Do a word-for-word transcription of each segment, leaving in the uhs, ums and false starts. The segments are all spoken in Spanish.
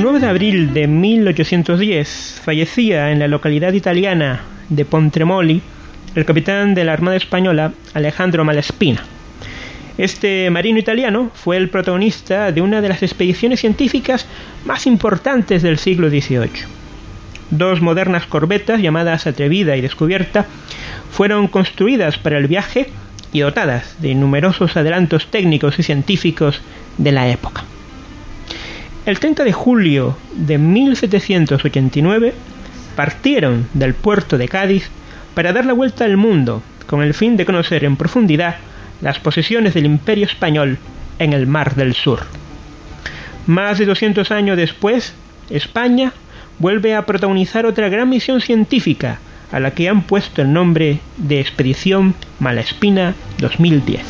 nueve de abril de mil ochocientos diez fallecía en la localidad italiana de Pontremoli el capitán de la Armada Española Alejandro Malespina. Este marino italiano fue el protagonista de una de las expediciones científicas más importantes del siglo dieciocho. Dos modernas corbetas llamadas Atrevida y Descubierta fueron construidas para el viaje y dotadas de numerosos adelantos técnicos y científicos de la época. El treinta de julio de mil setecientos ochenta y nueve partieron del puerto de Cádiz para dar la vuelta al mundo con el fin de conocer en profundidad las posesiones del Imperio Español en el Mar del Sur. Más de doscientos años después, España vuelve a protagonizar otra gran misión científica a la que han puesto el nombre de Expedición Malespina dos mil diez.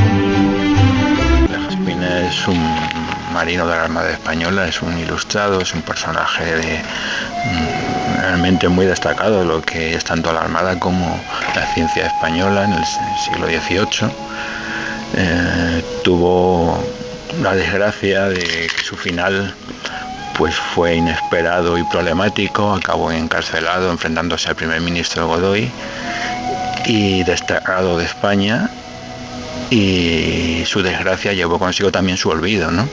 Malespina es un marino de la Armada Española, es un ilustrado, es un personaje de, realmente muy destacado de lo que es tanto la Armada como la ciencia española en el siglo dieciocho. Eh, tuvo la desgracia de que su final pues fue inesperado y problemático, acabó encarcelado enfrentándose al primer ministro Godoy y desterrado de España, y su desgracia llevó consigo también su olvido, ¿no?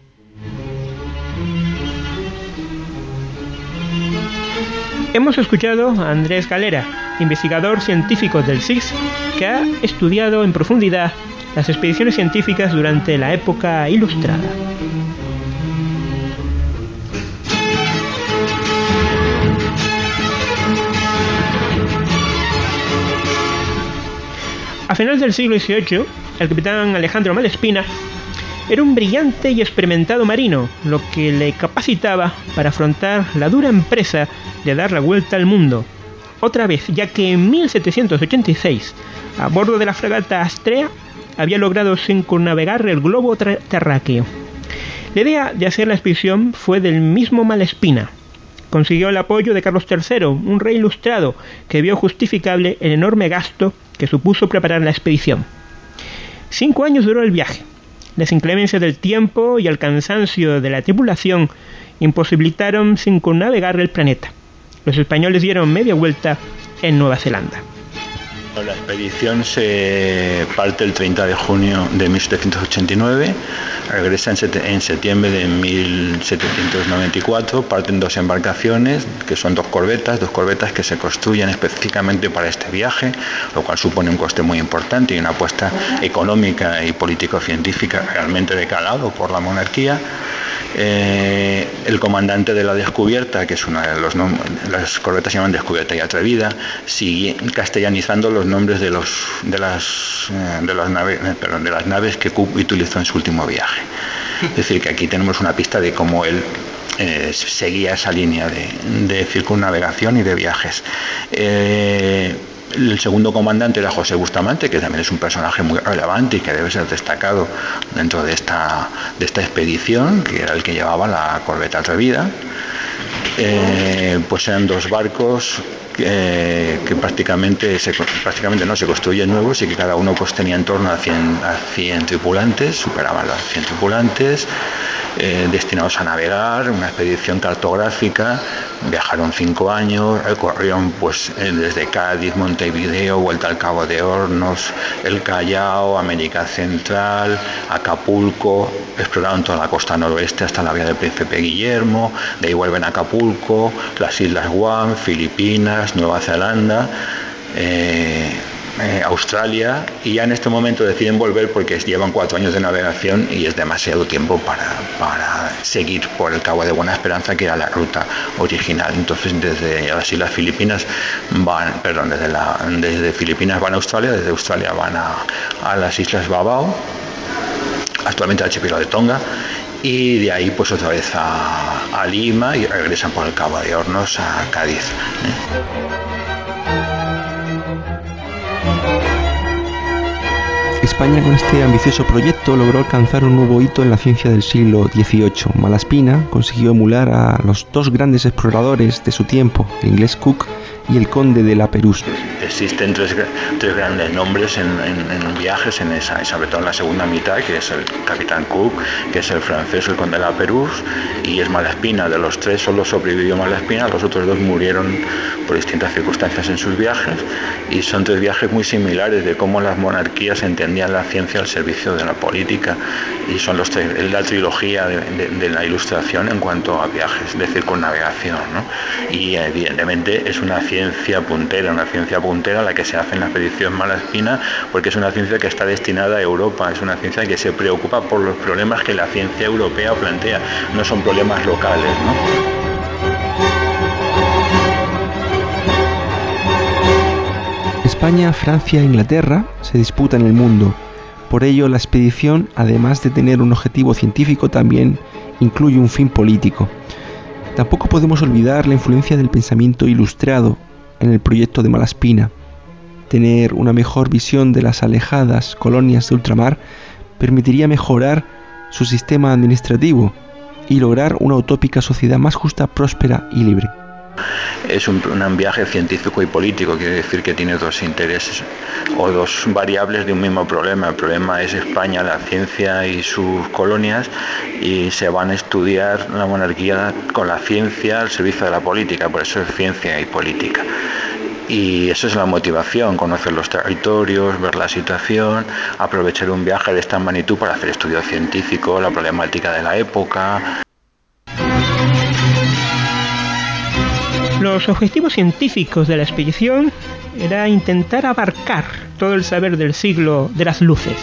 Hemos escuchado a Andrés Galera, investigador científico del C I S, que ha estudiado en profundidad las expediciones científicas durante la época ilustrada. A finales del siglo dieciocho, el capitán Alejandro Malespina era un brillante y experimentado marino, lo que le capacitaba para afrontar la dura empresa de dar la vuelta al mundo. Otra vez, ya que en mil setecientos ochenta y seis, a bordo de la fragata Astrea, había logrado circunnavegar el globo terráqueo. La idea de hacer la expedición fue del mismo Malespina. Consiguió el apoyo de Carlos tercero, un rey ilustrado que vio justificable el enorme gasto que supuso preparar la expedición. Cinco años duró el viaje. Las inclemencias del tiempo y el cansancio de la tripulación imposibilitaron circunnavegar el planeta. Los españoles dieron media vuelta en Nueva Zelanda. La expedición se parte el treinta de junio de mil setecientos ochenta y nueve, regresa en, set en septiembre de mil setecientos noventa y cuatro, parten dos embarcaciones, que son dos corbetas, dos corbetas que se construyen específicamente para este viaje, lo cual supone un coste muy importante y una apuesta económica y político-científica realmente de calado por la monarquía. Eh, el comandante de la Descubierta, que es una de los nombres, las corbetas se llaman Descubierta y Atrevida, sigue castellanizando los nombres de los de las eh, de las naves, eh, perdón, de las naves que Cook utilizó en su último viaje. Es decir, que aquí tenemos una pista de cómo él eh, seguía esa línea de, de circunnavegación y de viajes. Eh, El segundo comandante era José Bustamante, que también es un personaje muy relevante y que debe ser destacado dentro de esta, de esta expedición, que era el que llevaba la corbeta Atrevida. Eh, pues eran dos barcos que, que prácticamente, se, prácticamente no se construyen nuevos y que cada uno pues tenía en torno a cien, a cien tripulantes, superaban los cien tripulantes, eh, destinados a navegar, una expedición cartográfica. Viajaron cinco años, recorrieron pues desde Cádiz, Montevideo, vuelta al Cabo de Hornos, el Callao, América Central, Acapulco, exploraron toda la costa noroeste hasta la vía del Príncipe Guillermo, de ahí vuelven a Acapulco, las Islas Guam, Filipinas, Nueva Zelanda, eh, eh, Australia, y ya en este momento deciden volver porque llevan cuatro años de navegación y es demasiado tiempo para, para seguir por el Cabo de Buena Esperanza, que era la ruta original. Entonces desde las Islas Filipinas van, perdón, desde, la, desde Filipinas van a Australia, desde Australia van a, a las Islas Babao, actualmente al archipiélago de Tonga, y de ahí pues otra vez a, a Lima y regresan por el Cabo de Hornos a Cádiz. ¿eh? España, con este ambicioso proyecto, logró alcanzar un nuevo hito en la ciencia del siglo dieciocho. Malespina consiguió emular a los dos grandes exploradores de su tiempo, el inglés Cook y el conde de la Perús. Existen tres, tres grandes nombres en, en, en viajes en esa, y sobre todo en la segunda mitad, que es el capitán Cook, que es el francés, el conde de la Perús, y es Malaspina. De los tres solo sobrevivió Malaspina, los otros dos murieron por distintas circunstancias en sus viajes, y son tres viajes muy similares de cómo las monarquías entendían la ciencia al servicio de la política, y son los tres, es la trilogía de, de, de la Ilustración en cuanto a viajes de circunnavegación, ¿no? Y evidentemente es una ciencia puntera, una ciencia puntera la que se hace en la expedición Malaspina, porque es una ciencia que está destinada a Europa, es una ciencia que se preocupa por los problemas que la ciencia europea plantea, no son problemas locales, ¿no? España, Francia e Inglaterra se disputan el mundo. Por ello, la expedición, además de tener un objetivo científico, también incluye un fin político. Tampoco podemos olvidar la influencia del pensamiento ilustrado en el proyecto de Malaspina. Tener una mejor visión de las alejadas colonias de ultramar permitiría mejorar su sistema administrativo y lograr una utópica sociedad más justa, próspera y libre. Es un, un viaje científico y político, quiere decir que tiene dos intereses o dos variables de un mismo problema. El problema es España, la ciencia y sus colonias, y se van a estudiar la monarquía con la ciencia al servicio de la política, por eso es ciencia y política. Y eso es la motivación, conocer los territorios, ver la situación, aprovechar un viaje de esta magnitud para hacer estudios científicos, la problemática de la época. Los objetivos científicos de la expedición era intentar abarcar todo el saber del siglo de las luces.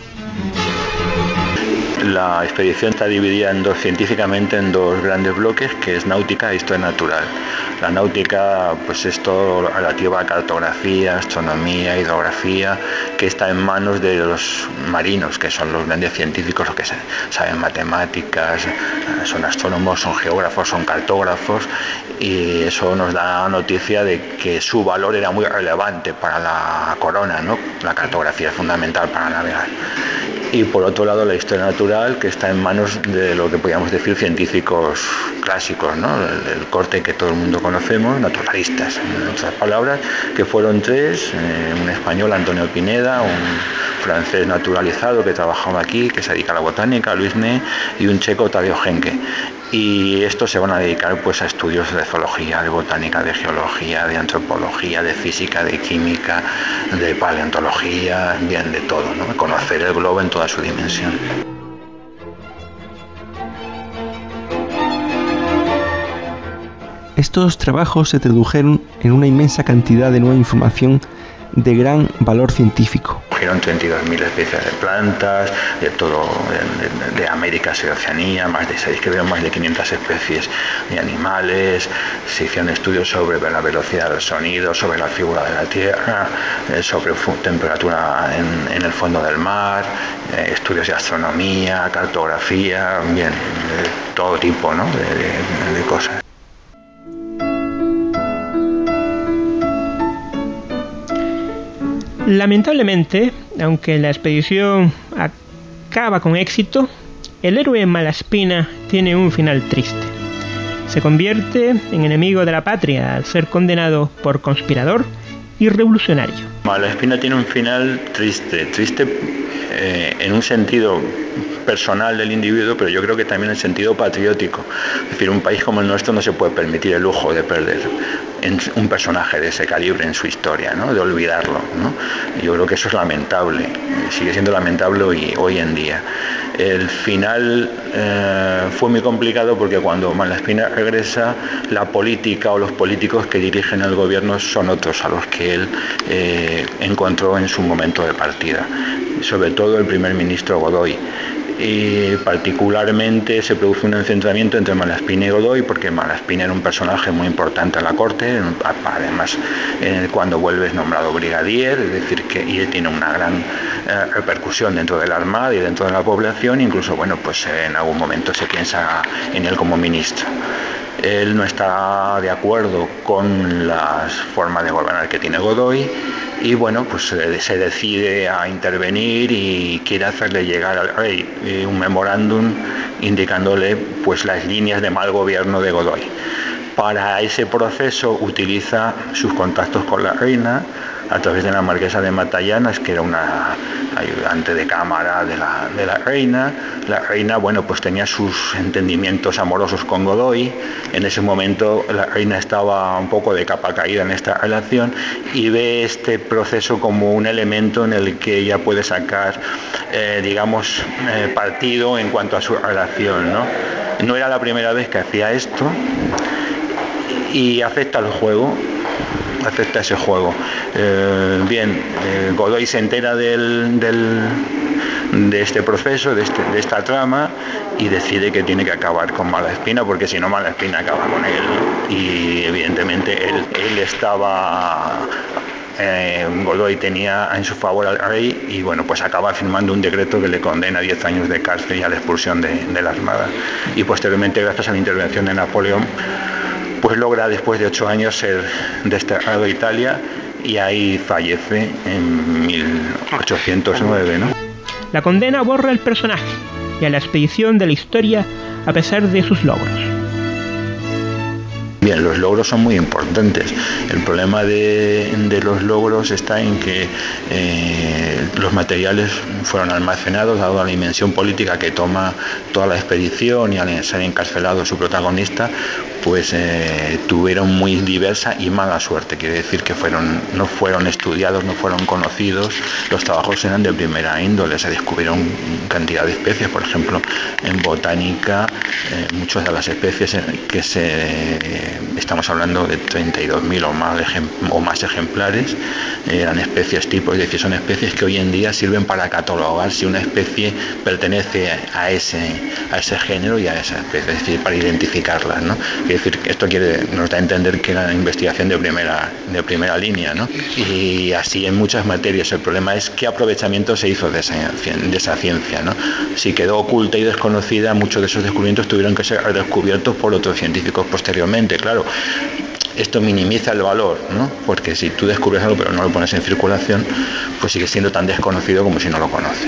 La expedición está dividida en dos, científicamente en dos grandes bloques, que es náutica e historia natural. La náutica pues es todo relativo a cartografía, astronomía, hidrografía, que está en manos de los marinos, que son los grandes científicos, los que saben matemáticas, son astrónomos, son geógrafos, son cartógrafos, y eso nos da noticia de que su valor era muy relevante para la corona, ¿no? La cartografía es fundamental para navegar. Y por otro lado la historia natural, que está en manos de lo que podríamos decir científicos clásicos, ¿no? El, el corte que todo el mundo conocemos, naturalistas, en otras palabras, que fueron tres, eh, un español, Antonio Pineda, un francés naturalizado que trabajaba aquí, que se dedica a la botánica, Luis Né, y un checo, Tadeo Henke. Y estos se van a dedicar pues a estudios de zoología, de botánica, de geología, de antropología, de física, de química, de paleontología, bien de todo, ¿no? Conocer el globo en toda su dimensión. Estos trabajos se tradujeron en una inmensa cantidad de nueva información de gran valor científico. Cogieron treinta y dos mil especies de plantas, de todo, de, de América y Oceanía, más de seis, creo, más de quinientas especies de animales. Se hicieron estudios sobre la velocidad del sonido, sobre la figura de la Tierra, sobre temperatura en, en el fondo del mar, estudios de astronomía, cartografía, bien, de todo tipo, ¿no? de, de, de cosas. Lamentablemente, aunque la expedición acaba con éxito, el héroe Malaspina tiene un final triste. Se convierte en enemigo de la patria al ser condenado por conspirador y revolucionario. Malaspina tiene un final triste, triste eh, en un sentido personal del individuo, pero yo creo que también en sentido patriótico. Es decir, un país como el nuestro no se puede permitir el lujo de perder en un personaje de ese calibre en su historia, ¿no? De olvidarlo, ¿no? Yo creo que eso es lamentable, sigue siendo lamentable hoy, hoy en día. El final eh, fue muy complicado porque cuando Malaspina regresa, la política o los políticos que dirigen el gobierno son otros a los que él eh, encontró en su momento de partida, sobre todo el primer ministro Godoy. Y particularmente se produjo un enfrentamiento entre Malaspina y Godoy, porque Malaspina era un personaje muy importante en la corte, además eh, cuando vuelve es nombrado brigadier, es decir, que y él tiene una gran eh, repercusión dentro de la Armada y dentro de la población, incluso bueno, pues eh, en algún momento se piensa en él como ministro. Él no está de acuerdo con la forma de gobernar que tiene Godoy y bueno, pues eh, se decide a intervenir y quiere hacerle llegar al rey eh, un memorándum indicándole pues las líneas de mal gobierno de Godoy. Para ese proceso utiliza sus contactos con la reina a través de la marquesa de Matallanas, que era una ayudante de cámara de la, de la reina. La reina, bueno, pues tenía sus entendimientos amorosos con Godoy. En ese momento la reina estaba un poco de capa caída en esta relación y ve este proceso como un elemento en el que ella puede sacar, eh, digamos, eh, partido en cuanto a su relación, ¿no? No era la primera vez que hacía esto y afecta al juego. Acepta ese juego. Eh, bien, eh, Godoy se entera del, del, de este proceso, de, este, de esta trama, y decide que tiene que acabar con Malaspina, porque si no Malaspina acaba con él, ¿no? Y evidentemente él, él estaba... Eh, Godoy tenía en su favor al rey y bueno, pues acaba firmando un decreto que le condena a diez años de cárcel y a la expulsión de, de la Armada. Y posteriormente, gracias a la intervención de Napoleón, pues logra después de ocho años ser desterrado a Italia y ahí fallece en mil ochocientos nueve, ¿no? La condena borra el personaje y a la expedición de la historia a pesar de sus logros. Bien, los logros son muy importantes. El problema de, de los logros está en que eh, los materiales fueron almacenados, dado la dimensión política que toma toda la expedición y al ser encarcelado su protagonista, pues eh, tuvieron muy diversa y mala suerte. Quiere decir que fueron, no fueron estudiados, no fueron conocidos. Los trabajos eran de primera índole, se descubrieron cantidad de especies, por ejemplo, en botánica, eh, muchas de las especies que se... Eh, estamos hablando de treinta y dos mil o más, o más ejemplares, eran especies tipos, es decir, son especies que hoy en día sirven para catalogar si una especie pertenece a ese, a ese género y a esa especie, es decir, para identificarlas, ¿no? Es decir, esto quiere, nos da a entender que era investigación de primera, de primera línea, ¿no? Y así en muchas materias. El problema es qué aprovechamiento se hizo de esa, de esa ciencia, ¿no? Si quedó oculta y desconocida, muchos de esos descubrimientos tuvieron que ser redescubiertos por otros científicos posteriormente. Claro, esto minimiza el valor, ¿no? Porque si tú descubres algo pero no lo pones en circulación, pues sigue siendo tan desconocido como si no lo conoces.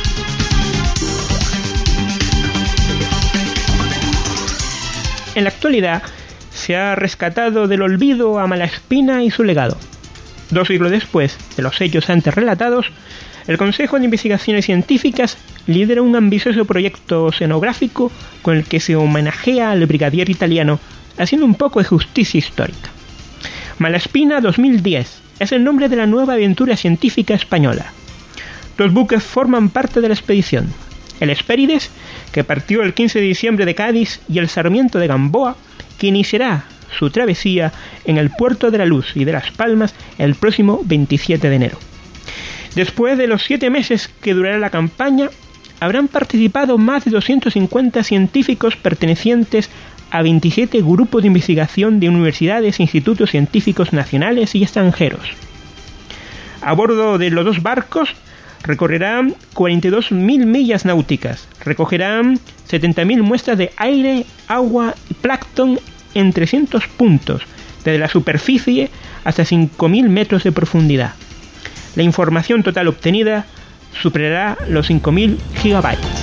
En la actualidad se ha rescatado del olvido a Malaspina y su legado. Dos siglos después de los hechos antes relatados, el Consejo de Investigaciones Científicas lidera un ambicioso proyecto escenográfico con el que se homenajea al brigadier italiano, haciendo un poco de justicia histórica. Malaspina dos mil diez es el nombre de la nueva aventura científica española. Dos buques forman parte de la expedición: el Hespérides, que partió el quince de diciembre de Cádiz, y el Sarmiento de Gamboa, que iniciará su travesía en el puerto de la Luz y de Las Palmas el próximo veintisiete de enero. Después de los siete meses que durará la campaña, habrán participado más de doscientos cincuenta científicos pertenecientes a veintisiete grupos de investigación de universidades e institutos científicos nacionales y extranjeros. A bordo de los dos barcos recorrerán cuarenta y dos mil millas náuticas, recogerán setenta mil muestras de aire, agua y plancton en trescientos puntos, desde la superficie hasta cinco mil metros de profundidad. La información total obtenida superará los cinco mil gigabytes.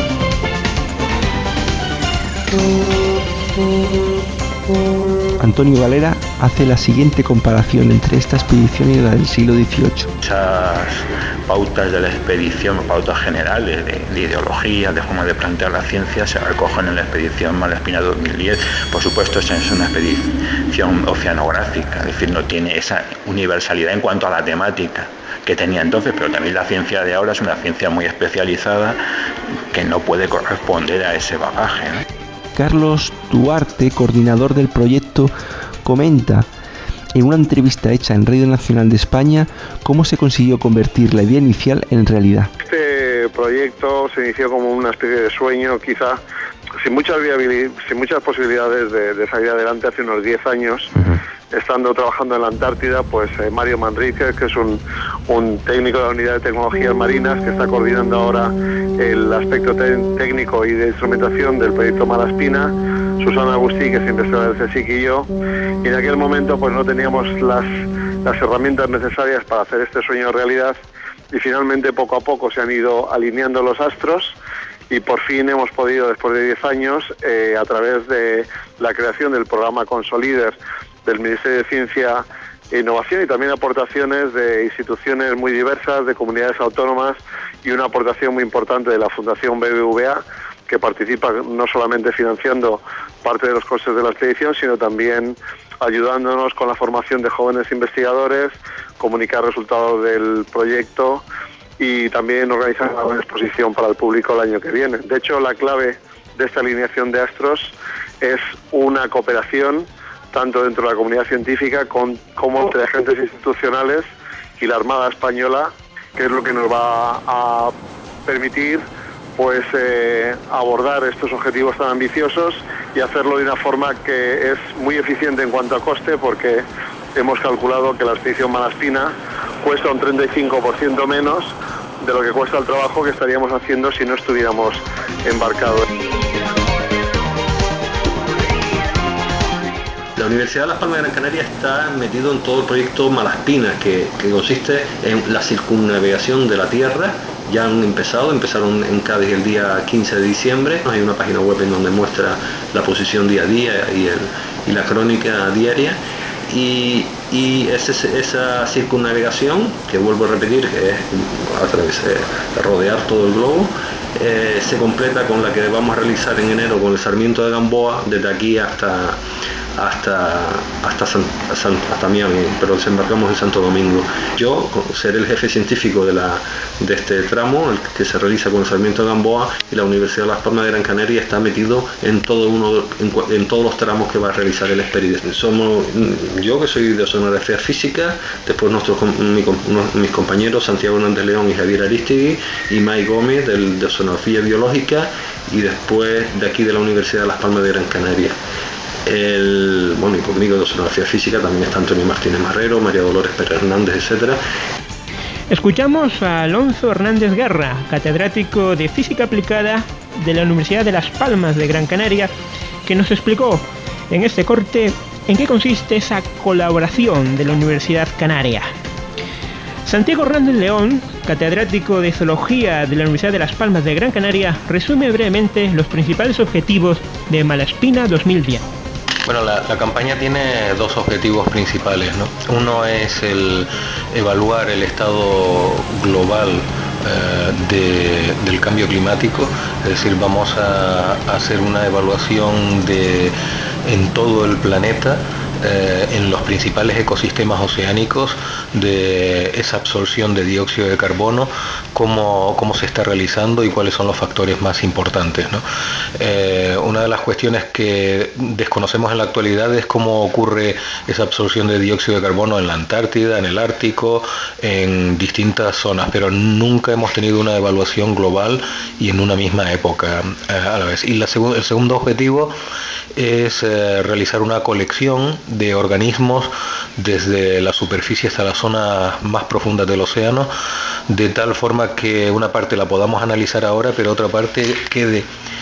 Antonio Valera hace la siguiente comparación entre esta expedición y la del siglo dieciocho. Muchas pautas de la expedición, pautas generales de, de ideología, de forma de plantear la ciencia, se recogen en la expedición Malaspina dos mil diez. Por supuesto, esta es una expedición oceanográfica, es decir, no tiene esa universalidad en cuanto a la temática que tenía entonces, pero también la ciencia de ahora es una ciencia muy especializada que no puede corresponder a ese bagaje, ¿no? Carlos Duarte, coordinador del proyecto, comenta en una entrevista hecha en Radio Nacional de España cómo se consiguió convertir la idea inicial en realidad. Este proyecto se inició como una especie de sueño, quizá sin muchas viabilidad, sin muchas posibilidades de, de salir adelante hace unos diez años. Uh-huh. Estando trabajando en la Antártida, pues eh, Mario Manríquez, que es un, un técnico de la Unidad de Tecnologías Marinas, que está coordinando ahora el aspecto te- técnico y de instrumentación del proyecto Malaspina, Susana Agustí, que es investigadora del CSIC, y yo, y en aquel momento pues no teníamos las, las herramientas necesarias para hacer este sueño realidad, y finalmente poco a poco se han ido alineando los astros, y por fin hemos podido, después de diez años, eh, a través de la creación del programa Consolider del Ministerio de Ciencia e Innovación y también aportaciones de instituciones muy diversas, de comunidades autónomas y una aportación muy importante de la Fundación B B V A, que participa no solamente financiando parte de los costes de la expedición, sino también ayudándonos con la formación de jóvenes investigadores, comunicar resultados del proyecto y también organizar una exposición para el público el año que viene. De hecho, la clave de esta alineación de astros es una cooperación tanto dentro de la comunidad científica con, como entre agentes institucionales y la Armada Española, que es lo que nos va a permitir pues eh, abordar estos objetivos tan ambiciosos y hacerlo de una forma que es muy eficiente en cuanto a coste, porque hemos calculado que la expedición Malaspina cuesta un treinta y cinco por ciento menos de lo que cuesta el trabajo que estaríamos haciendo si no estuviéramos embarcados. La Universidad de Las Palmas de Gran Canaria está metido en todo el proyecto Malaspina, que, que consiste en la circunnavegación de la Tierra. Ya han empezado, empezaron en Cádiz el día quince de diciembre. Hay una página web en donde muestra la posición día a día y, el, y la crónica diaria. Y, y ese, esa circunnavegación, que vuelvo a repetir, que es a través de rodear todo el globo, eh, se completa con la que vamos a realizar en enero con el Sarmiento de Gamboa, desde aquí hasta hasta hasta, San, San, hasta Miami, pero desembarcamos en Santo Domingo. Yo seré el jefe científico de, la, de este tramo, el que se realiza con el Sarmiento de Gamboa, y la Universidad de Las Palmas de Gran Canaria está metido en todo uno en, en todos los tramos que va a realizar el expediente. Somos yo, que soy de Oceanografía Física, después nuestros mi, unos, mis compañeros Santiago Hernández León y Javier Aristegui, y May Gómez del, de Oceanografía Biológica, y después de aquí de la Universidad de Las Palmas de Gran Canaria. El, bueno, y conmigo de Oceanografía Física también está Antonio Martínez Marrero, María Dolores Pérez Hernández, etcétera. Escuchamos a Alonso Hernández Guerra, catedrático de Física Aplicada de la Universidad de Las Palmas de Gran Canaria, que nos explicó en este corte en qué consiste esa colaboración de la Universidad Canaria. Santiago Hernández León, catedrático de Zoología de la Universidad de Las Palmas de Gran Canaria, resume brevemente los principales objetivos de Malaspina dos mil diez. Bueno, la, la campaña tiene dos objetivos principales, ¿no? Uno es el evaluar el estado global eh, de, del cambio climático, es decir, vamos a, a hacer una evaluación de en todo el planeta, eh, en los principales ecosistemas oceánicos, de esa absorción de dióxido de carbono, cómo, cómo se está realizando y cuáles son los factores más importantes, ¿no? Eh, una de las cuestiones que desconocemos en la actualidad es cómo ocurre esa absorción de dióxido de carbono en la Antártida, en el Ártico, en distintas zonas, pero nunca hemos tenido una evaluación global y en una misma época eh, a la vez. Y la seg- el segundo objetivo es eh, realizar una colección de organismos desde la superficie hasta la zona más profunda del océano, de tal forma que una parte la podamos analizar ahora, pero otra parte quede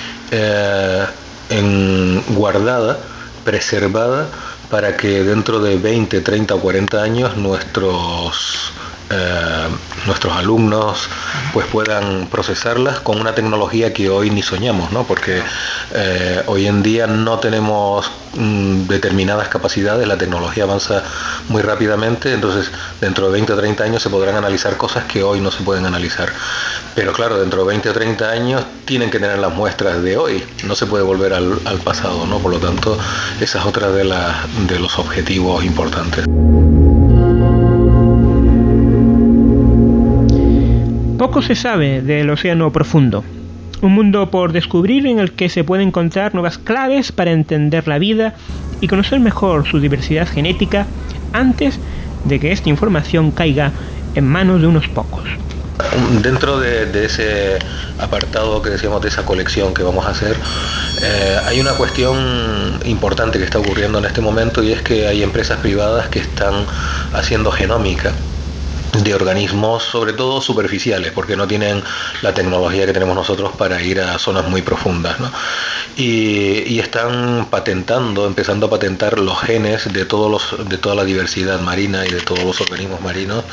eh, en, guardada, preservada, para que dentro de veinte, treinta o cuarenta años nuestros Eh, nuestros alumnos pues puedan procesarlas con una tecnología que hoy ni soñamos, ¿no? Porque eh, hoy en día no tenemos mm, determinadas capacidades, la tecnología avanza muy rápidamente, entonces dentro de veinte o treinta años se podrán analizar cosas que hoy no se pueden analizar, pero claro, dentro de veinte o treinta años tienen que tener las muestras de hoy, no se puede volver al, al pasado, ¿no? Por lo tanto, esa es otra de, la, de los objetivos importantes. Poco se sabe del océano profundo, un mundo por descubrir en el que se pueden encontrar nuevas claves para entender la vida y conocer mejor su diversidad genética antes de que esta información caiga en manos de unos pocos. Dentro de, de ese apartado que decíamos, de esa colección que vamos a hacer, eh, hay una cuestión importante que está ocurriendo en este momento, y es que hay empresas privadas que están haciendo genómica de organismos, sobre todo superficiales, porque no tienen la tecnología que tenemos nosotros para ir a zonas muy profundas, ¿no? Y, y están patentando, empezando a patentar los genes de todos los, de toda la diversidad marina y de todos los organismos marinos,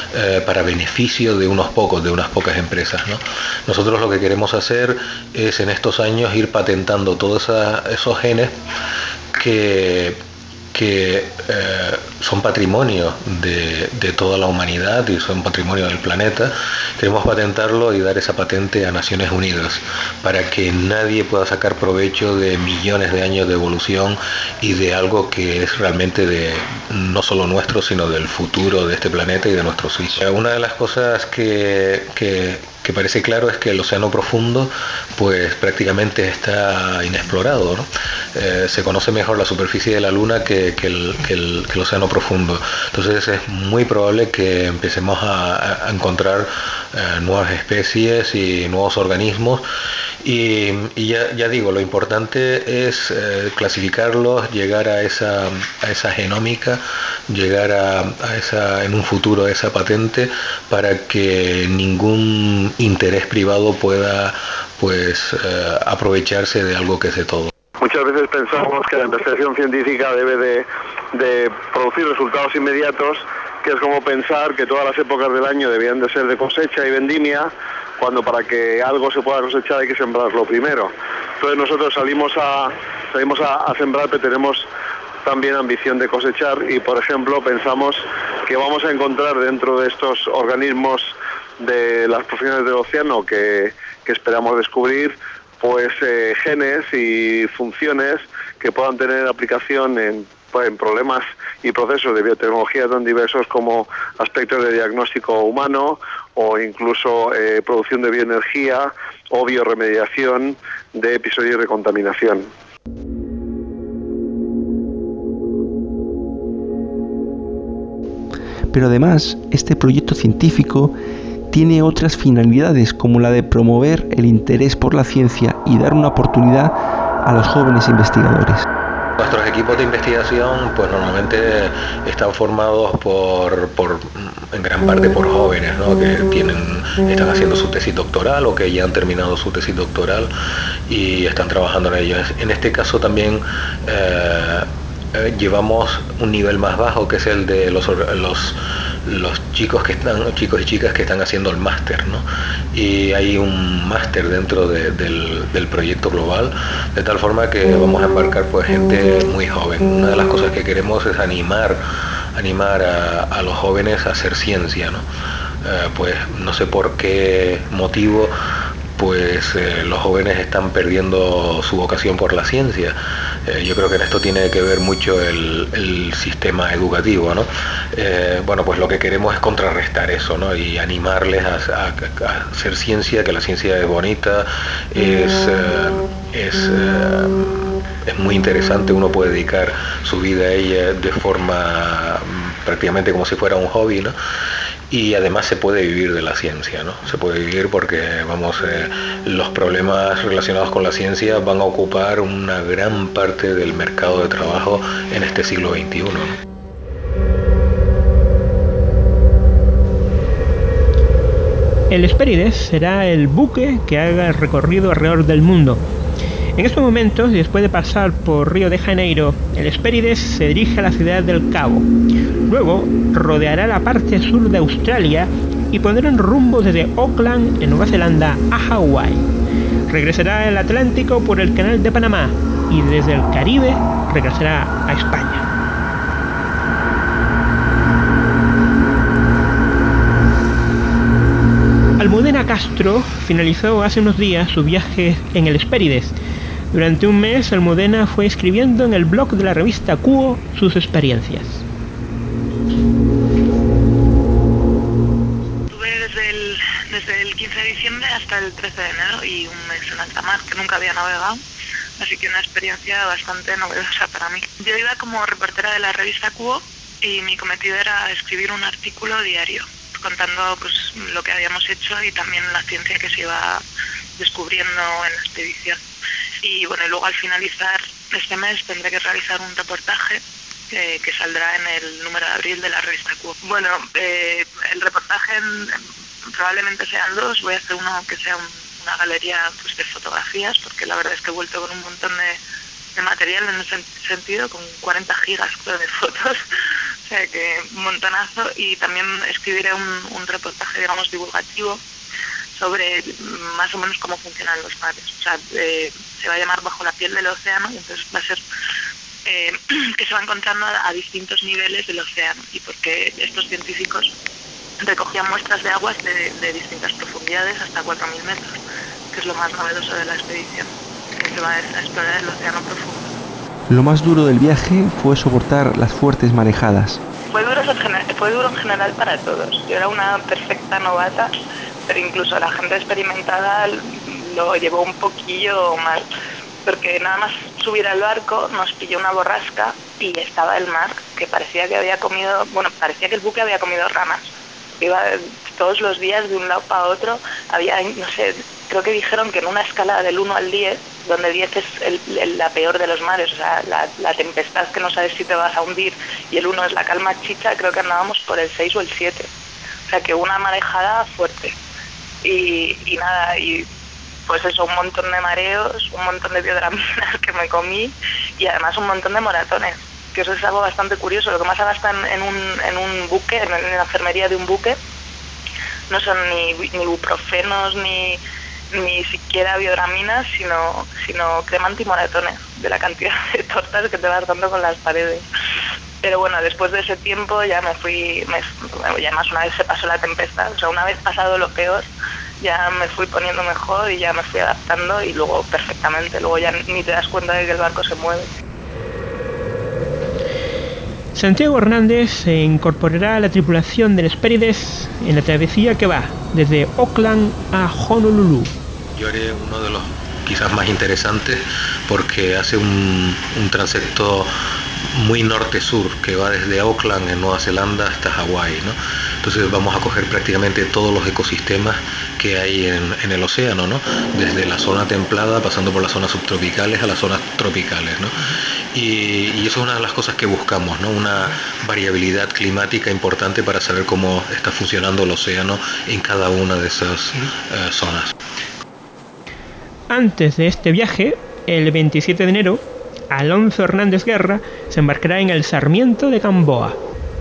eh, para beneficio de unos pocos, de unas pocas empresas, ¿no? Nosotros lo que queremos hacer es en estos años ir patentando todos esa, esos genes que, que eh, son patrimonio de, de toda la humanidad y son patrimonio del planeta. Queremos patentarlo y dar esa patente a Naciones Unidas para que nadie pueda sacar provecho de millones de años de evolución y de algo que es realmente de no solo nuestro, sino del futuro de este planeta y de nuestros hijos. Una de las cosas que, que, que parece claro es que el océano profundo pues prácticamente está inexplorado, ¿no? Eh, se conoce mejor la superficie de la Luna que, que, el, que, el, que el océano profundo. Entonces es muy probable que empecemos a, a encontrar eh, nuevas especies y nuevos organismos. Y, y ya, ya digo, lo importante es eh, clasificarlos, llegar a esa, a esa genómica, llegar a, a esa, en un futuro a esa patente para que ningún interés privado pueda pues eh, aprovecharse de algo que es de todo. Muchas veces pensamos que la investigación científica debe de, de producir resultados inmediatos, que es como pensar que todas las épocas del año debían de ser de cosecha y vendimia, cuando para que algo se pueda cosechar hay que sembrarlo primero. Entonces nosotros salimos a, salimos a, a sembrar, pero tenemos también ambición de cosechar y, por ejemplo, pensamos que vamos a encontrar dentro de estos organismos de las profundidades del océano que, que esperamos descubrir, pues eh, genes y funciones que puedan tener aplicación en, pues, en problemas y procesos de biotecnología tan diversos como aspectos de diagnóstico humano o incluso eh, producción de bioenergía o bioremediación de episodios de contaminación. Pero además, este proyecto científico tiene otras finalidades, como la de promover el interés por la ciencia y dar una oportunidad a los jóvenes investigadores. Nuestros equipos de investigación pues normalmente están formados por, por en gran parte por jóvenes, ¿no? que tienen, están haciendo su tesis doctoral o que ya han terminado su tesis doctoral y están trabajando en ello. En este caso también eh, eh, llevamos un nivel más bajo, que es el de los, los los chicos que están chicos y chicas que están haciendo el máster, ¿no? Y hay un máster dentro de, del, del proyecto global, de tal forma que vamos a embarcar pues gente muy joven. Una de las cosas que queremos es animar animar a, a los jóvenes a hacer ciencia, ¿no? Eh, pues no sé por qué motivo pues eh, los jóvenes están perdiendo su vocación por la ciencia. Eh, yo creo que en esto tiene que ver mucho el, el sistema educativo, ¿no? Eh, bueno, pues lo que queremos es contrarrestar eso, ¿no? Y animarles a, a, a hacer ciencia, que la ciencia es bonita, es, eh, es, eh, es muy interesante, uno puede dedicar su vida a ella de forma prácticamente como si fuera un hobby, ¿no? Y además se puede vivir de la ciencia, ¿no? Se puede vivir porque, vamos, eh, los problemas relacionados con la ciencia van a ocupar una gran parte del mercado de trabajo en este siglo veintiuno, ¿no? El Hespérides será el buque que haga el recorrido alrededor del mundo. En estos momentos, después de pasar por Río de Janeiro, el Hespérides se dirige a la ciudad del Cabo. Luego rodeará la parte sur de Australia y pondrá en rumbo desde Auckland, en Nueva Zelanda, a Hawái. Regresará al Atlántico por el Canal de Panamá y desde el Caribe regresará a España. Almudena Castro finalizó hace unos días su viaje en el Hespérides. Durante un mes, Almudena fue escribiendo en el blog de la revista Cuo sus experiencias. Estuve desde el, desde el quince de diciembre hasta el trece de enero y un mes en alta mar, que nunca había navegado, así que una experiencia bastante novedosa para mí. Yo iba como reportera de la revista Cuo y mi cometido era escribir un artículo diario, contando pues lo que habíamos hecho y también la ciencia que se iba descubriendo en la expedición. Y bueno, y luego al finalizar este mes tendré que realizar un reportaje eh, que saldrá en el número de abril de la revista Cuo. Bueno, eh, el reportaje en, en, probablemente sean dos. Voy a hacer uno que sea un, una galería pues, de fotografías, porque la verdad es que he vuelto con un montón de, de material en ese sentido, con cuarenta gigas creo, de fotos. O sea que un montonazo, y también escribiré un, un reportaje, digamos, divulgativo sobre más o menos cómo funcionan los mares. O sea, eh, se va a llamar Bajo la piel del océano, y entonces va a ser eh, que se va encontrando a, a distintos niveles del océano, y porque estos científicos recogían muestras de aguas de, de distintas profundidades, hasta cuatro mil metros, que es lo más novedoso de la expedición, que se va a explorar el océano profundo. Lo más duro del viaje fue soportar las fuertes marejadas. Fue duro, fue duro en general para todos. Yo era una perfecta novata, pero incluso la gente experimentada lo llevó un poquillo mal, porque nada más subir al barco nos pilló una borrasca y estaba el mar, que parecía que había comido, bueno, parecía que el buque había comido ranas. Iba todos los días de un lado para otro, había, no sé, creo que dijeron que en una escala del uno al diez, donde diez es el, el, la peor de los mares, o sea, la, la tempestad que no sabes si te vas a hundir, y el uno es la calma chicha, creo que andábamos por el seis o el siete. O sea, que una marejada fuerte. Y, y nada, y pues eso, un montón de mareos, un montón de biodraminas que me comí, y además un montón de moratones, que eso es algo bastante curioso. Lo que más se gasta en, en, un, en un buque, en, en la enfermería de un buque, no son ni, ni ibuprofenos, ni, ni siquiera biodraminas, sino, sino crema antimoratones, de la cantidad de tortas que te vas dando con las paredes. Pero bueno, después de ese tiempo ya me fui, me, ya más una vez se pasó la tempestad, o sea, una vez pasado lo peor, ya me fui poniendo mejor y ya me fui adaptando, y luego perfectamente, luego ya ni te das cuenta de que el barco se mueve. Santiago Hernández se incorporará a la tripulación del Hespérides en la travesía que va desde Auckland a Honolulu. Yo haré uno de los quizás más interesantes, porque hace un, un transecto muy norte-sur que va desde Auckland en Nueva Zelanda hasta Hawái, ¿no? Entonces vamos a coger prácticamente todos los ecosistemas que hay en, en el océano, ¿no? Desde la zona templada, pasando por las zonas subtropicales a las zonas tropicales, ¿no? Y, y eso es una de las cosas que buscamos, ¿no? Una variabilidad climática importante para saber cómo está funcionando el océano en cada una de esas uh, zonas. Antes de este viaje, el veintisiete de enero, Alonso Hernández Guerra se embarcará en el Sarmiento de Gamboa.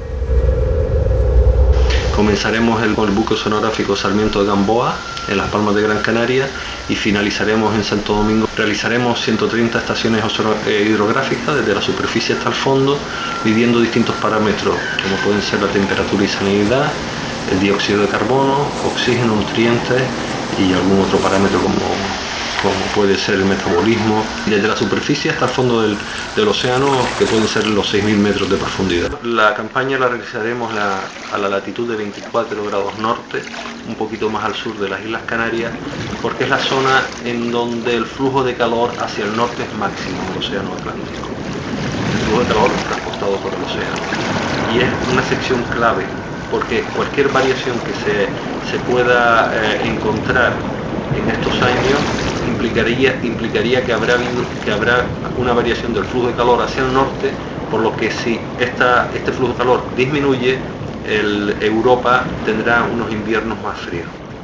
Comenzaremos el, el buque oceanográfico Sarmiento de Gamboa en las Palmas de Gran Canaria y finalizaremos en Santo Domingo. Realizaremos ciento treinta estaciones hidrográficas desde la superficie hasta el fondo, midiendo distintos parámetros como pueden ser la temperatura y salinidad, el dióxido de carbono, oxígeno, nutrientes y algún otro parámetro como, como puede ser el metabolismo, desde la superficie hasta el fondo del, del océano, que pueden ser los seis mil metros de profundidad. La campaña la realizaremos la, a la latitud de veinticuatro grados norte, un poquito más al sur de las Islas Canarias, porque es la zona en donde el flujo de calor hacia el norte es máximo en el océano Atlántico. El flujo de calor transportado por el océano. Y es una sección clave, porque cualquier variación que se, se pueda eh, encontrar en estos años implicaría, implicaría que, habrá habido, que habrá una variación del flujo de calor hacia el norte, por lo que si esta, este flujo de calor disminuye, el, Europa tendrá unos inviernos más fríos.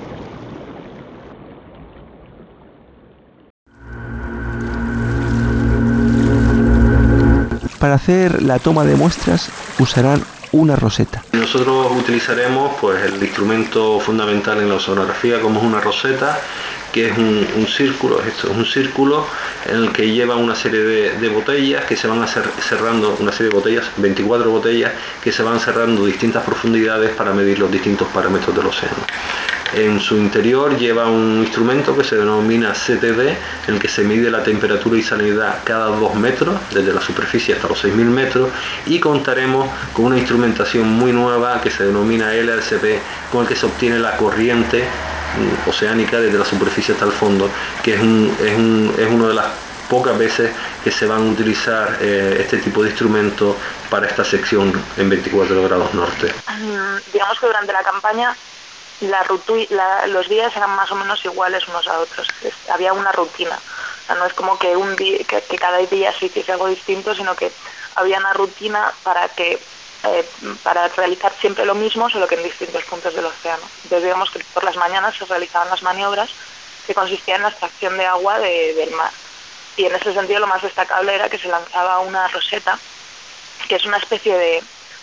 Para hacer la toma de muestras usarán una roseta. Nosotros utilizaremos pues el instrumento fundamental en la oceanografía, como es una roseta, que es un, un círculo, esto es un círculo en el que lleva una serie de, de botellas que se van a cer cerrando, una serie de botellas, veinticuatro botellas, que se van cerrando distintas profundidades para medir los distintos parámetros del océano. En su interior lleva un instrumento que se denomina C T D, en el que se mide la temperatura y salinidad cada dos metros, desde la superficie hasta los seis mil metros, y contaremos con una instrumentación muy nueva que se denomina L R C P, con el que se obtiene la corriente oceánica desde la superficie hasta el fondo, que es, un, es, un, es una de las pocas veces que se van a utilizar eh, este tipo de instrumentos para esta sección en veinticuatro grados norte. Digamos que durante la campaña la la, los días eran más o menos iguales unos a otros, es, había una rutina, o sea, no es como que, un día, que, que cada día se hiciese algo distinto, sino que había una rutina para que eh, para realizar siempre lo mismo, solo que en distintos puntos del océano. Entonces digamos que por las mañanas se realizaban las maniobras que consistían en la extracción de agua de, del mar, y en ese sentido lo más destacable era que se lanzaba una roseta, que es una especie de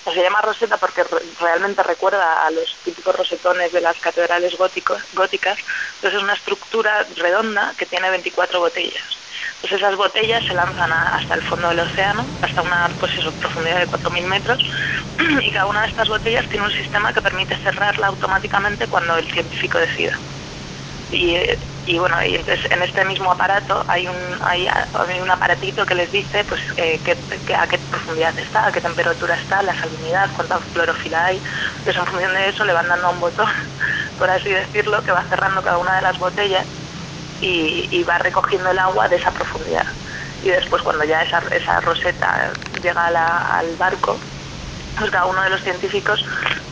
Se llama roseta porque re realmente recuerda a los típicos rosetones de las catedrales góticos, góticas. Entonces es una estructura redonda que tiene veinticuatro botellas. Entonces esas botellas se lanzan a, hasta el fondo del océano, hasta una pues eso, profundidad de cuatro mil metros, y cada una de estas botellas tiene un sistema que permite cerrarla automáticamente cuando el científico decida. Y, y bueno, y entonces en este mismo aparato hay un, hay, hay un aparatito que les dice pues eh, que, que a qué profundidad está, a qué temperatura está, la salinidad, cuánta clorofila hay. Entonces en función de eso le van dando a un botón, por así decirlo, que va cerrando cada una de las botellas y, y va recogiendo el agua de esa profundidad. Y después cuando ya esa, esa roseta llega a la, al barco, pues cada uno de los científicos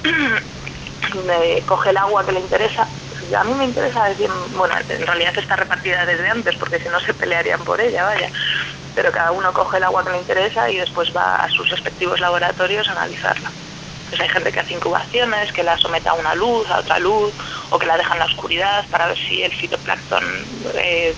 coge el agua que le interesa. A mí me interesa decir, bueno, en realidad está repartida desde antes, porque si no se pelearían por ella, vaya. Pero cada uno coge el agua que le interesa y después va a sus respectivos laboratorios a analizarla. Pues hay gente que hace incubaciones, que la somete a una luz, a otra luz, o que la deja en la oscuridad para ver si el fitoplancton eh,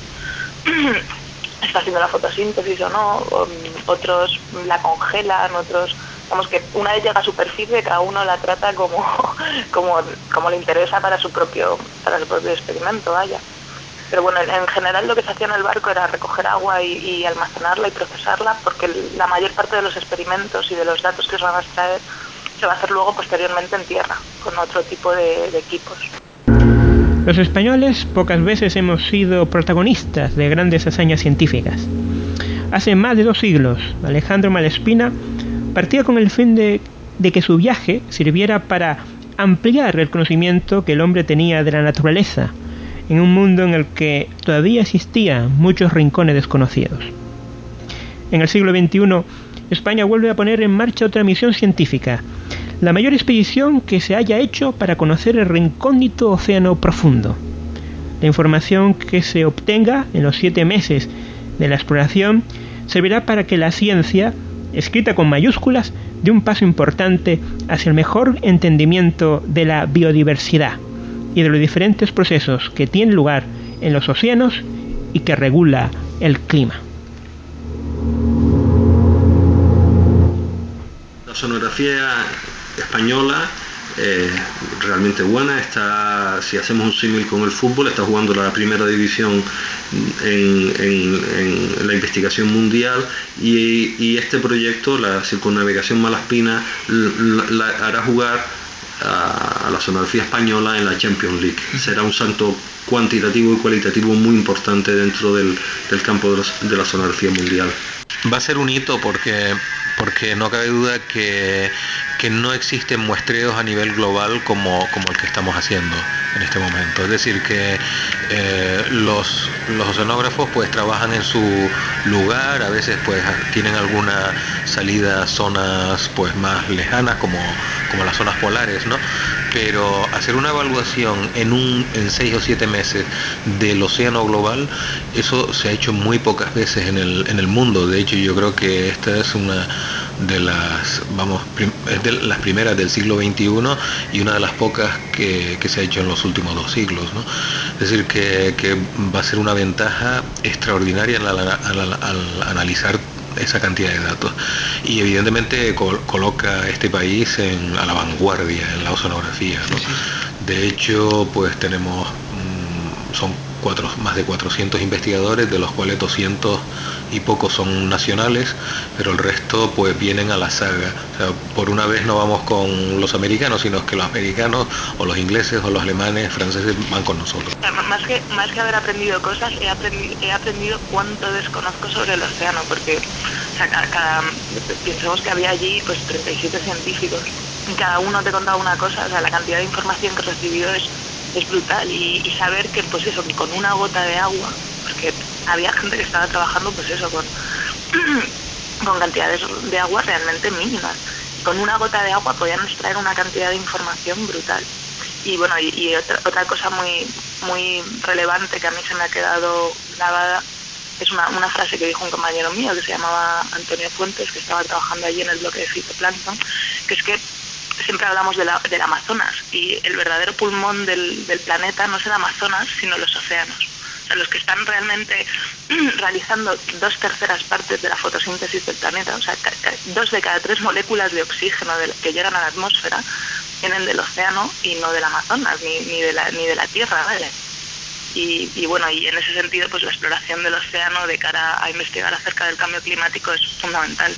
está haciendo la fotosíntesis o no. O, otros la congelan, otros... Vamos, que una vez llega a superficie, cada uno la trata como, como, como le interesa para su propio para su propio experimento, vaya. Pero bueno, en, en general lo que se hacía en el barco era recoger agua y, y almacenarla y procesarla, porque la mayor parte de los experimentos y de los datos que se van a extraer se va a hacer luego posteriormente en tierra, con otro tipo de, de equipos. Los españoles pocas veces hemos sido protagonistas de grandes hazañas científicas. Hace más de dos siglos, Alejandro Malespina partía con el fin de, de que su viaje sirviera para ampliar el conocimiento que el hombre tenía de la naturaleza, en un mundo en el que todavía existían muchos rincones desconocidos. En el siglo veintiuno, España vuelve a poner en marcha otra misión científica, la mayor expedición que se haya hecho para conocer el recóndito océano profundo. La información que se obtenga en los siete meses de la exploración servirá para que la ciencia, escrita con mayúsculas, de un paso importante hacia el mejor entendimiento de la biodiversidad y de los diferentes procesos que tienen lugar en los océanos y que regula el clima. La sonografía española eh, realmente buena. Está, si hacemos un símil con el fútbol, está jugando la primera división en, en, en la investigación mundial, y, y este proyecto, la circunnavegación Malaspina, la, la hará jugar a, a la sonografía española en la Champions League. Será un salto cuantitativo y cualitativo muy importante dentro del, del campo de, los, de la sonografía mundial. Va a ser un hito porque, porque no cabe duda que, que no existen muestreos a nivel global como, como el que estamos haciendo en este momento. Es decir, que eh, los, los oceanógrafos pues trabajan en su lugar, a veces pues tienen alguna salida a zonas pues más lejanas como, como las zonas polares, ¿no? Pero hacer una evaluación en, un, en seis o siete meses del océano global, eso se ha hecho muy pocas veces en el, en el mundo. De hecho, yo creo que esta es una de las, vamos, prim, es de las primeras del siglo veintiuno y una de las pocas que, que se ha hecho en los últimos dos siglos, ¿no? Es decir, que, que va a ser una ventaja extraordinaria al, al, al, al analizar esa cantidad de datos, y evidentemente col coloca a este país en, a la vanguardia en la oceanografía, ¿no? Sí, sí. De hecho, pues tenemos mmm, son cuatro, más de cuatrocientos investigadores, de los cuales doscientos y pocos son nacionales, pero el resto pues vienen a la saga. O sea, por una vez no vamos con los americanos, sino que los americanos o los ingleses o los alemanes, franceses van con nosotros. Más que, más que haber aprendido cosas, he aprendido, he aprendido cuánto desconozco sobre el océano, porque o sea, cada, cada, pensemos que había allí pues treinta y siete científicos y cada uno te contaba una cosa. O sea, la cantidad de información que he recibido es, es brutal, y, y saber que pues eso, que con una gota de agua, porque había gente que estaba trabajando pues eso, con, con cantidades de agua realmente mínimas, y con una gota de agua podían extraer una cantidad de información brutal. Y bueno, y, y otra, otra cosa muy, muy relevante que a mí se me ha quedado grabada es una, una frase que dijo un compañero mío que se llamaba Antonio Fuentes, que estaba trabajando allí en el bloque de fitoplancton, que es que siempre hablamos de la, del Amazonas, y el verdadero pulmón del, del planeta no es el Amazonas, sino los océanos. O los que están realmente realizando dos terceras partes de la fotosíntesis del planeta, o sea, dos de cada tres moléculas de oxígeno de, que llegan a la atmósfera vienen del océano y no del Amazonas, ni, ni, de, la, ni de la Tierra, ¿vale? Y, y bueno, y en ese sentido, pues la exploración del océano de cara a investigar acerca del cambio climático es fundamental.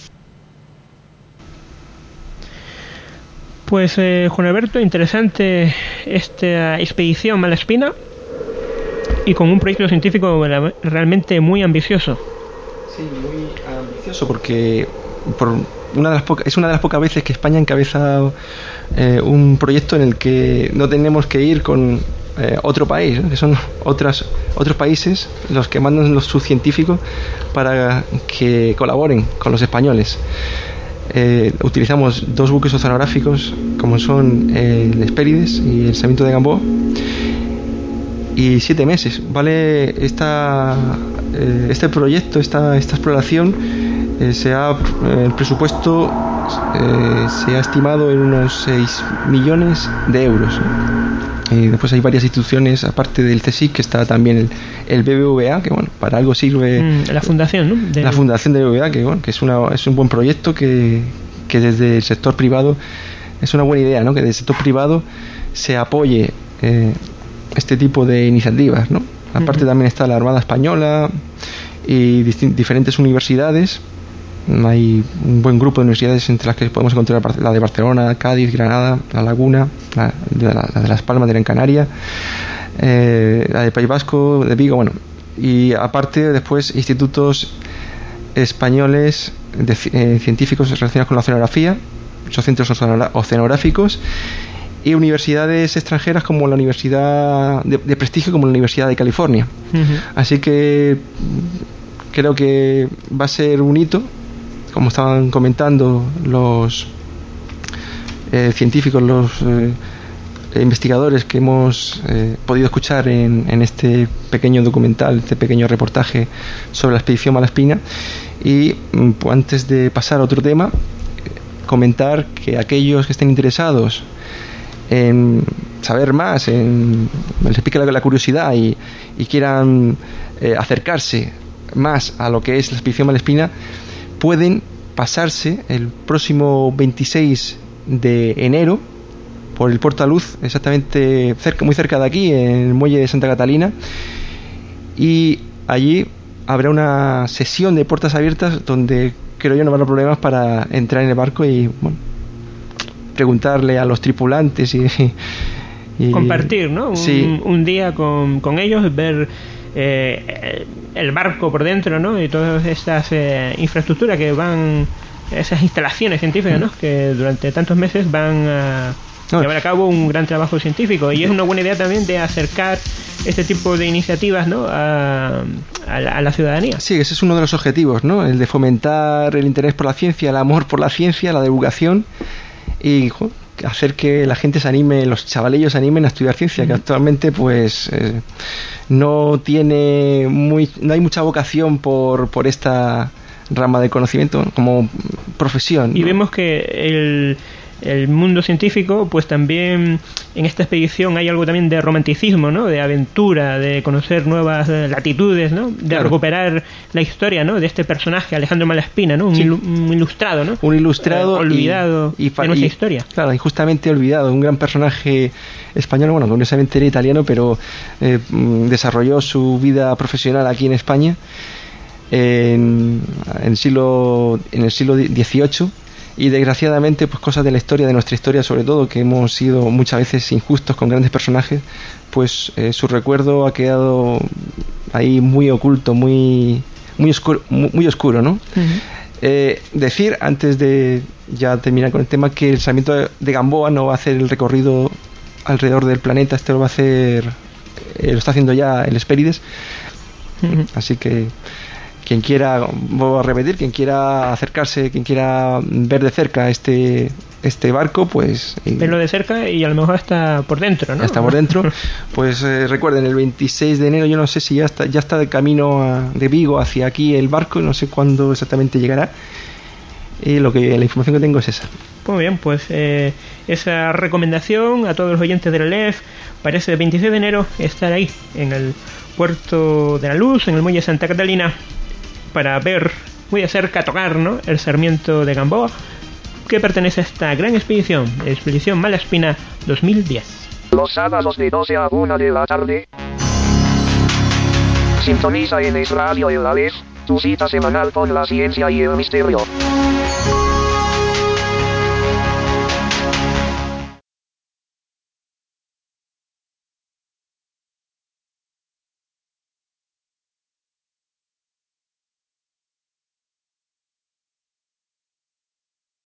Pues eh, Juan Alberto, interesante esta expedición Malaspina y con un proyecto científico realmente muy ambicioso. Sí, muy ambicioso porque por una de las pocas, es una de las pocas veces que España encabeza eh, un proyecto en el que no tenemos que ir con eh, otro país, ¿no? Que son otras, otros países los que mandan los, sus científicos para que colaboren con los españoles. Eh, utilizamos dos buques oceanográficos como son eh, el Hespérides y el Sarmiento de Gamboa, y siete meses vale esta, eh, este proyecto, esta, esta exploración. Eh, se ha, eh, el presupuesto eh, se ha estimado en unos seis millones de euros. Y después hay varias instituciones, aparte del CSIC, que está también el, el B B V A, que bueno, para algo sirve. Mm, la fundación, ¿no? De... La fundación del B B V A, que bueno, que es, una, es un buen proyecto que, que desde el sector privado es una buena idea, ¿no? Que desde el sector privado se apoye eh, este tipo de iniciativas, ¿no? Aparte uh-huh. también está la Armada Española y dist- diferentes universidades. Hay un buen grupo de universidades entre las que podemos encontrar la de Barcelona, Cádiz, Granada, La Laguna, la de, la, la de Las Palmas de Gran Canaria, eh, la de País Vasco, de Vigo, bueno, y aparte después institutos españoles de, eh, científicos relacionados con la oceanografía, muchos centros oceanográficos, y universidades extranjeras como la universidad de, de prestigio como la Universidad de California. Uh-huh. Así que creo que va a ser un hito, como estaban comentando los eh, científicos, los eh, investigadores que hemos eh, podido escuchar en, en este pequeño documental, este pequeño reportaje sobre la expedición Malaspina. Y pues, antes de pasar a otro tema, comentar que aquellos que estén interesados en saber más, en les pique la, la curiosidad y, y quieran eh, acercarse más a lo que es la expedición Malaspina, pueden pasarse el próximo veintiséis de enero por el Puerto La Luz, exactamente cerca, muy cerca de aquí, en el muelle de Santa Catalina, y allí habrá una sesión de puertas abiertas donde creo yo no va a haber problemas para entrar en el barco y bueno, preguntarle a los tripulantes y, y compartir, ¿no? Un, sí. un día con, con ellos, ver eh, el barco por dentro, ¿no? Y todas estas eh, infraestructuras que van, esas instalaciones científicas, ¿no? Que durante tantos meses van a llevar a cabo un gran trabajo científico, y es una buena idea también de acercar este tipo de iniciativas, ¿no? a, a, la, a la ciudadanía. Sí, ese es uno de los objetivos, ¿no? El de fomentar el interés por la ciencia, el amor por la ciencia, la divulgación, y jo, hacer que la gente se anime, los chavalillos se animen a estudiar ciencia, mm. que actualmente pues eh, no tiene muy, no hay mucha vocación por, por esta rama de conocimiento como profesión, ¿no? Y vemos que el el mundo científico, pues también en esta expedición hay algo también de romanticismo, ¿no? De aventura, de conocer nuevas latitudes, ¿no? De claro. recuperar la historia, ¿no? De este personaje, Alejandro Malaspina, ¿no? Un, sí. ilu- un ilustrado, ¿no? Un ilustrado eh, olvidado y, y, de nuestra y, historia. Claro, injustamente olvidado, un gran personaje español, bueno, curiosamente era italiano, pero eh, desarrolló su vida profesional aquí en España en, en el siglo en el siglo dieciocho. Y desgraciadamente, pues cosas de la historia, de nuestra historia sobre todo, que hemos sido muchas veces injustos con grandes personajes, pues eh, su recuerdo ha quedado ahí muy oculto, muy muy oscuro, muy, muy oscuro, ¿no? Uh-huh. Eh, decir, antes de ya terminar con el tema, que el Sarmiento de Gamboa no va a hacer el recorrido alrededor del planeta, este lo va a hacer, eh, lo está haciendo ya el Hespérides. Uh-huh. Así que quien quiera, voy a repetir, quien quiera acercarse, quien quiera ver de cerca este este barco, pues verlo de cerca y a lo mejor hasta por dentro, ¿no? Hasta por dentro, pues eh, recuerden, el veintiséis de enero, yo no sé si ya está ya está de camino a, de Vigo hacia aquí el barco, no sé cuándo exactamente llegará. Y lo que la información que tengo es esa. Muy bien, pues eh, esa recomendación a todos los oyentes de la L E F para ese veintiséis de enero estar ahí en el Puerto de la Luz, en el muelle Santa Catalina, para ver muy de cerca, tocar, ¿no?, el Sarmiento de Gamboa, que pertenece a esta gran expedición, Expedición Malaspina dos mil diez. Los sábados de doce a una de la tarde. Sintoniza en Es Radio El Aleph, tu cita semanal con la ciencia y el misterio.